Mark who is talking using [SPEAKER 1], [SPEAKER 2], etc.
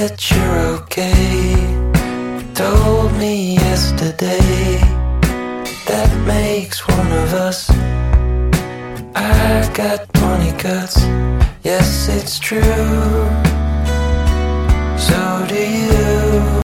[SPEAKER 1] that you're okay. Told me yesterday that makes one of us. I got money guts, yes it's true. So do you.